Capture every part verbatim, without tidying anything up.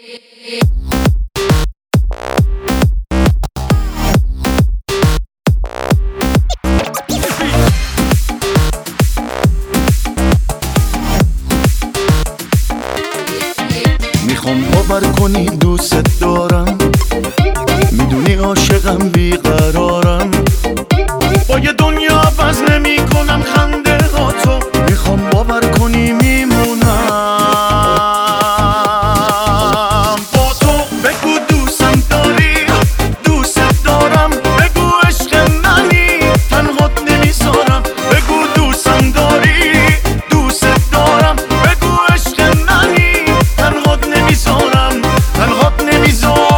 میخوام باور کنی دوست دارم، میدونی عاشقم بیقرارم، با یه دنیا عوض نمی کنم خنده ها تو. میخوام باور کنی میمونم با تو. بگو دوستم داری، دوست دارم، بگو عشق منی، تنهات نمیذارم. بگو دوستم داری، دوست دارم، بگو عشق منی، تنهات نمیذارم، تنهات نمیذارم.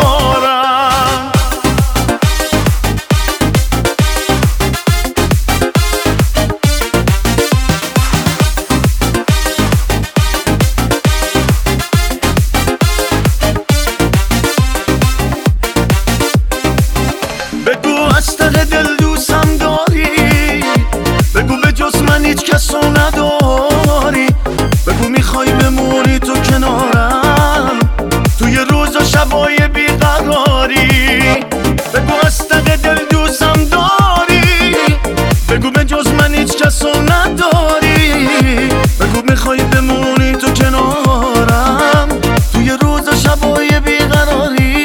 بگو از ته دل دوستم داری، بگو به جز من هیچ کسو نداری. بگو میخوای بمونی تو کنارم توی روز و شبای بیقراری. بگو از ته دل دوستم داری، بگو به جز من هیچ کسو نداری. بگو میخوای بمونی تو کنارم توی روز و شبای بیقراری.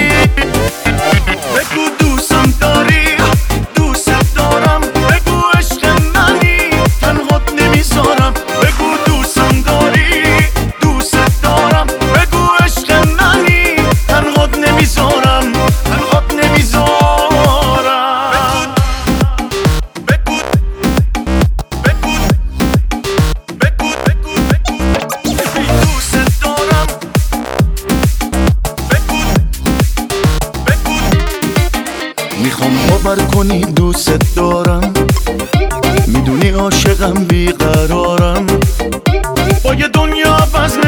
بگو دوستم داری، دوست دارم، بگو عشق منی، تنهات نمیذارم. بگو دوستم داری، دوست دارم، بگو عشق منی، تنهات نمیذارم، تنهات نمیذارم. بگو بگو بگو بگو بگو دوست دارم. بگو بگو میخوام باور کنی دوست دارم، میدونی عاشقم بیقرارم، با یه دنیا عوض